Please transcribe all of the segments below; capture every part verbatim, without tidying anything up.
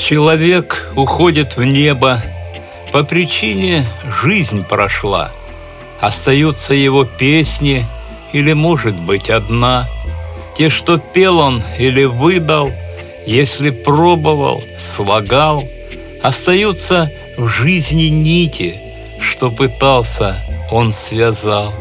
Человек уходит в небо, по причине жизнь прошла. Остаются его песни, или, может быть, одна. Те, что пел он или выдал, если пробовал, слагал. Остаются в жизни нити, что пытался, он связал.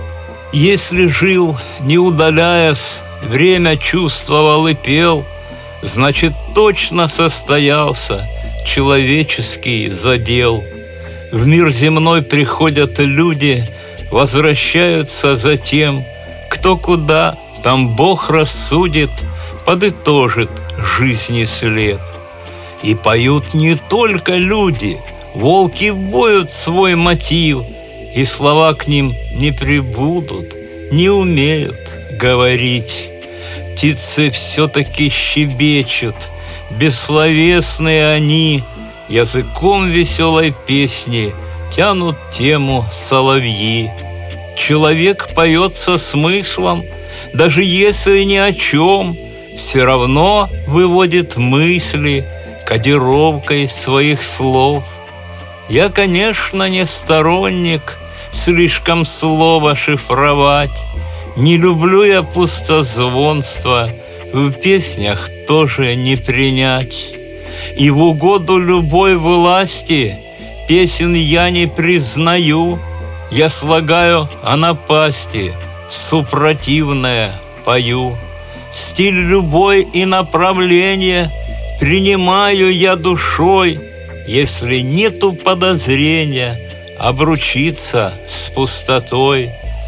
Если жил, не удаляясь, время чувствовал и пел, значит, точно состоялся человеческий задел. В мир земной приходят люди, возвращаются затем. Кто куда, там Бог рассудит, подытожит жизни след. И поют не только люди, волки воют свой мотив, и слова к ним не прибудут, не умеют говорить. Птицы все-таки щебечут, бессловесные они, языком веселой песни тянут тему соловьи. Человек поет со смыслом, даже если ни о чем, все равно выводит мысли кодировкой своих слов. Я, конечно, не сторонник слишком слово шифровать. Не люблю я пустозвонство, в песнях тоже не принять. И в угоду любой власти песен я не признаю. Я слагаю о напасти, супротивное пою. Стиль любой и направление принимаю я душой, если нету подозрения обручиться с пустотой.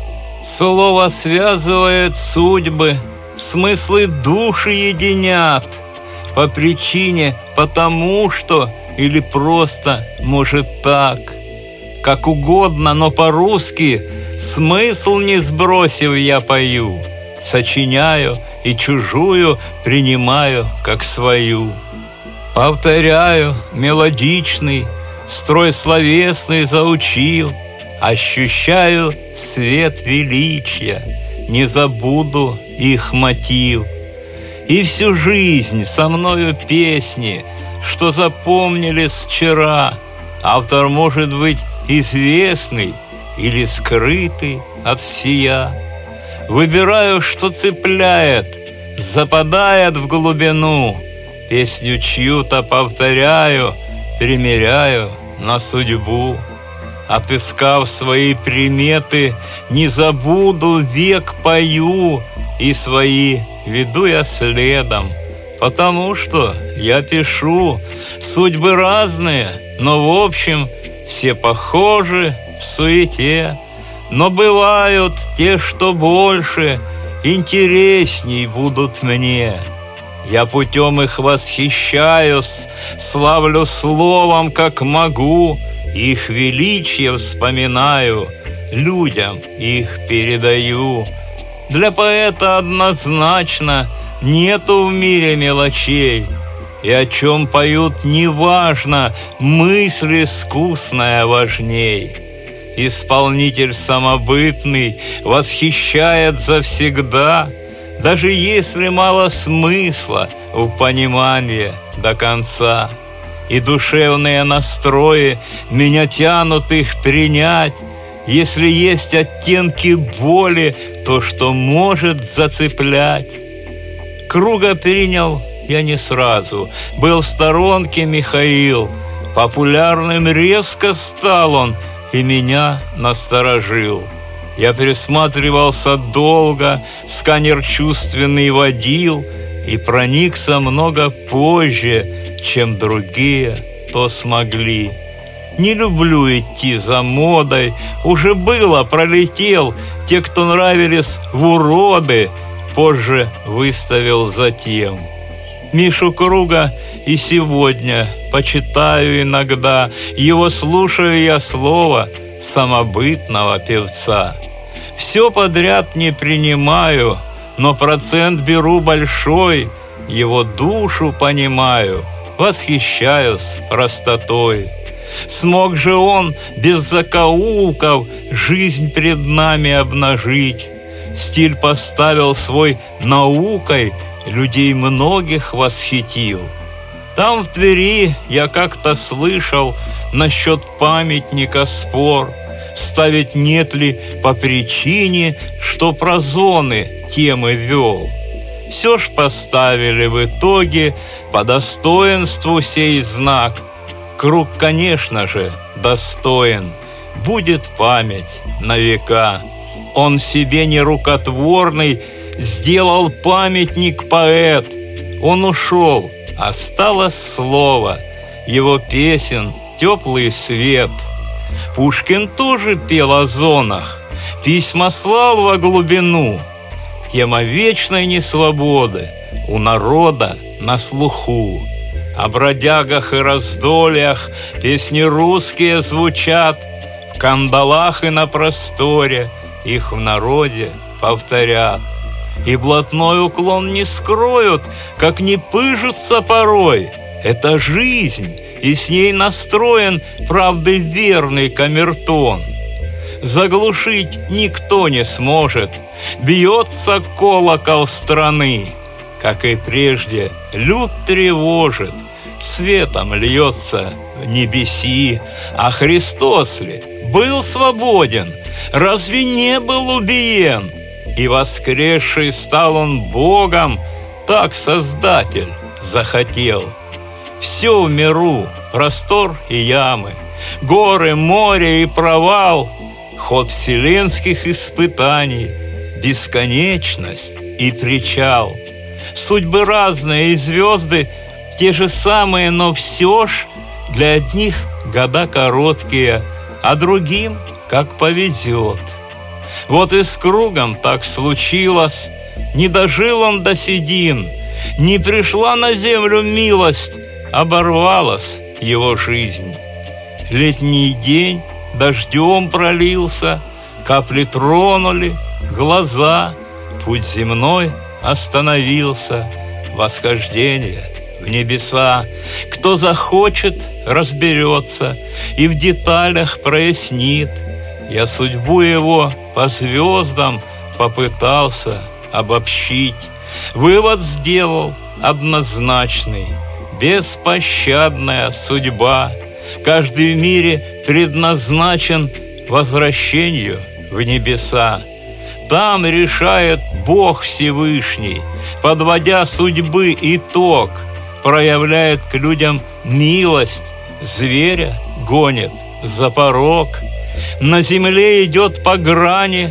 Слово связывает судьбы, смыслы души единят. По причине, потому что, или просто, может, так. Как угодно, но по-русски, смысл не сбросив, я пою. Сочиняю и чужую принимаю как свою. Повторяю, мелодичный, строй словесный заучил. Ощущаю свет величия, не забуду их мотив. И всю жизнь со мною песни, что запомнились вчера. Автор может быть известный или скрытый от сия. Выбираю, что цепляет, западает в глубину. Песню чью-то повторяю, примеряю на судьбу. Отыскав свои приметы, не забуду, век пою, и свои веду я следом, потому что я пишу. Судьбы разные, но в общем все похожи в суете. Но бывают те, что больше, интересней будут мне. Я путем их восхищаюсь, славлю словом, как могу. Их величие вспоминаю, людям их передаю. Для поэта однозначно нету в мире мелочей. И о чем поют неважно, мысль искусная важней. Исполнитель самобытный восхищает завсегда, даже если мало смысла в понимании до конца. И душевные настрои меня тянут их принять. Если есть оттенки боли, то, что может зацеплять. Круга принял я не сразу, был в сторонке Михаил. Популярным резко стал он и меня насторожил. Я присматривался долго, сканер чувственный водил, и проникся много позже, чем другие то смогли. Не люблю идти за модой, уже было, пролетел. Те, кто нравились в уроды, позже выставил затем. Мишу Круга и сегодня почитаю иногда, его слушаю я слово самобытного певца. Все подряд не принимаю, но процент беру большой, его душу понимаю, восхищаюсь простотой. Смог же он без закоулков жизнь пред нами обнажить. Стиль поставил свой наукой, людей многих восхитил. Там в Твери я как-то слышал насчет памятника спор, ставить нет ли по причине, что про зоны темы вел. Все ж поставили в итоге по достоинству сей знак. Круг, конечно же, достоин, будет память на века. Он себе нерукотворный сделал памятник поэт. Он ушел, осталось слово, его песен теплый свет. Пушкин тоже пел о зонах, письма слал во глубину. Тема вечной несвободы у народа на слуху. О бродягах и раздольях песни русские звучат, в кандалах и на просторе их в народе повторят. И блатной уклон не скроют, как не пыжутся порой. Это жизнь, и с ней настроен правды верный камертон. Заглушить никто не сможет, бьется колокол страны. Как и прежде, люд тревожит, светом льется в небеси. А Христос ли был свободен? Разве не был убиен? И воскресший стал он Богом, так Создатель захотел. Все в миру, простор и ямы, горы, море и провал, ход вселенских испытаний, бесконечность и причал. Судьбы разные и звезды те же самые, но все ж для одних года короткие, а другим как повезет. Вот и с кругом так случилось, не дожил он до седин, не пришла на землю милость, оборвалась его жизнь. Летний день дождем пролился, капли тронули глаза, путь земной остановился, восхождение в небеса. Кто захочет, разберется и в деталях прояснит. Я судьбу его по звездам попытался обобщить. Вывод сделал однозначный: беспощадная судьба. Каждый в мире предназначен возвращению в небеса. Там решает Бог Всевышний, подводя судьбы итог, проявляет к людям милость, зверя гонит за порог. На земле идет по грани,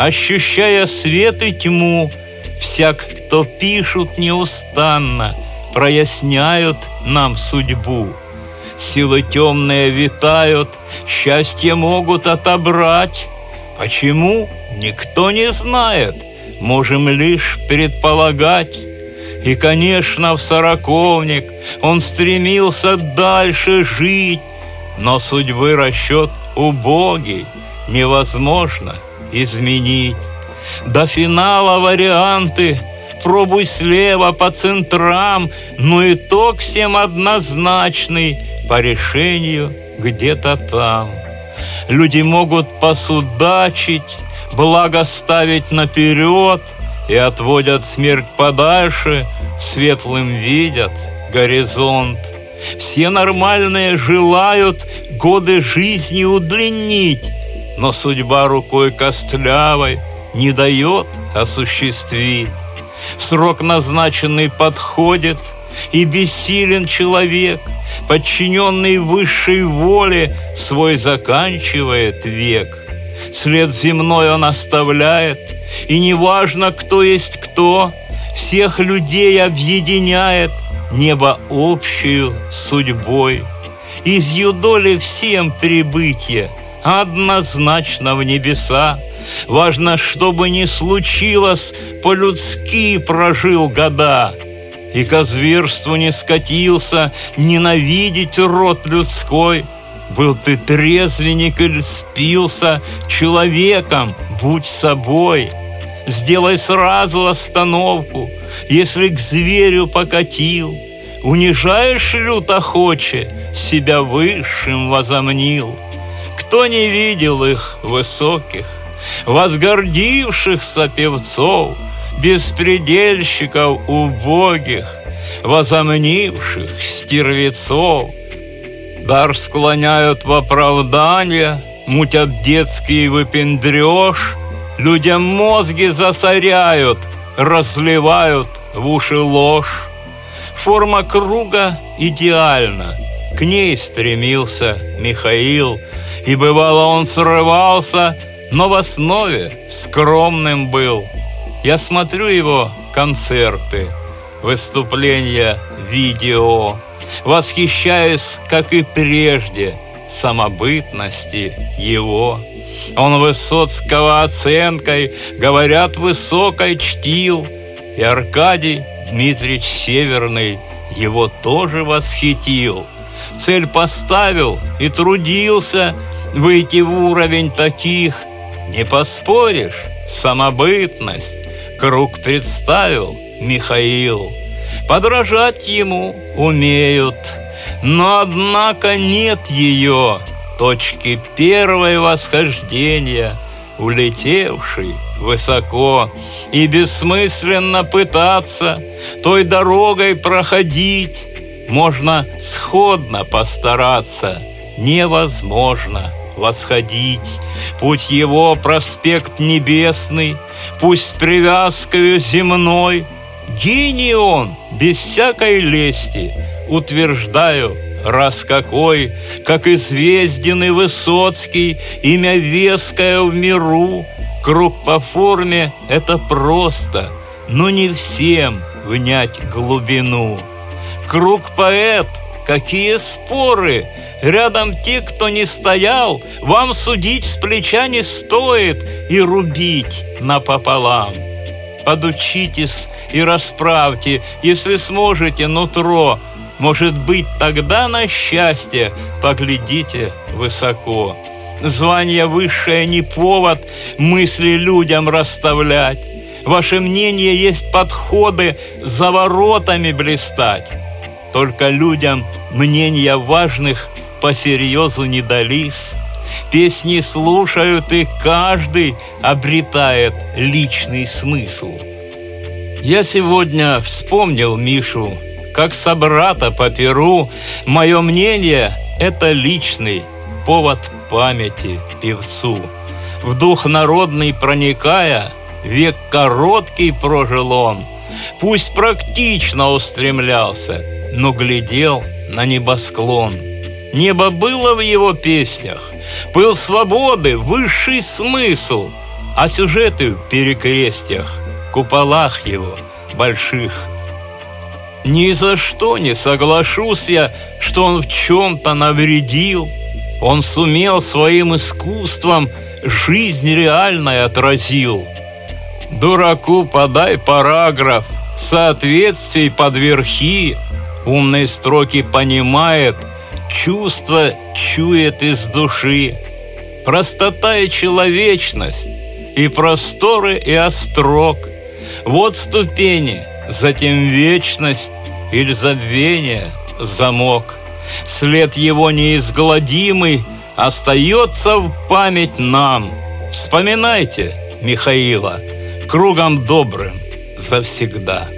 ощущая свет и тьму. Всяк, кто пишут неустанно, проясняют нам судьбу. Силы темные витают, счастье могут отобрать. Почему? Никто не знает, можем лишь предполагать. И, конечно, в сороковник он стремился дальше жить, но судьбы расчет убогий, невозможно изменить. До финала варианты, пробуй слева по центрам, но итог всем однозначный, по решению где-то там. Люди могут посудачить, благо ставить наперед, и отводят смерть подальше, светлым видят горизонт. Все нормальные желают годы жизни удлинить, но судьба рукой костлявой не дает осуществить. Срок назначенный подходит, и бессилен человек, подчиненный высшей воле, свой заканчивает век. След земной он оставляет, и неважно, кто есть кто, всех людей объединяет небо общую судьбой. Из юдоли всем прибытие однозначно в небеса. Важно, чтобы не случилось, по-людски прожил года, и ко зверству не скатился, ненавидеть род людской. Был ты трезвенник или спился, человеком будь собой. Сделай сразу остановку, если к зверю покатил. Унижаешь люд охоче, себя высшим возомнил. Кто не видел их высоких, возгордившихся певцов, беспредельщиков убогих? возомнивших стервецов. Дар склоняют в оправдание, мутят детский выпендреж, людям мозги засоряют, разливают в уши ложь. Форма круга идеальна, к ней стремился Михаил, и бывало он срывался, но в основе скромным был. Я смотрю его концерты, выступления, видео, восхищаюсь, как и прежде, самобытности его. Он Высоцкого оценкой, говорят, высокой чтил, и Аркадий Дмитриевич Северный его тоже восхитил. Цель поставил и трудился выйти в уровень таких. Не поспоришь, самобытность круг представил Михаил. Подражать ему умеют, но однако нет ее точки первой восхождения, улетевшей высоко, и бессмысленно пытаться той дорогой проходить. Можно сходно постараться, невозможно восходить. Путь его проспект небесный, пусть с привязкою земной. Гений он, без всякой лести, утверждаю, раз какой, как известен и Высоцкий, имя веское в миру. Круг по форме — это просто, но не всем внять глубину. Круг поэт, какие споры! Рядом те, кто не стоял, вам судить с плеча не стоит и рубить напополам. Подучитесь и расправьте, если сможете, нутро. Может быть, тогда на счастье поглядите высоко. Звание высшее не повод мысли людям расставлять. Ваше мнение есть подходы за воротами блистать. Только людям мнения важных по серьезу не дались. Песни слушают, и каждый обретает личный смысл. Я сегодня вспомнил Мишу, как собрата по перу. Мое мнение — это личный повод памяти певцу. В дух народный проникая, век короткий прожил он. Пусть практично устремлялся, но глядел на небосклон. Небо было в его песнях, пыл свободы, высший смысл, а сюжеты в перекрестьях, куполах его больших. Ни за что не соглашусь я, что он в чем-то навредил. Он сумел своим искусством жизнь реальной отразил. Дураку подай параграф, соответствий под верхи, умные строки понимает, чувство чует из души. Простота и человечность, и просторы, и острог. Вот ступени, затем вечность или забвение, замок. След его неизгладимый остается в память нам. Вспоминайте Михаила кругом добрым завсегда.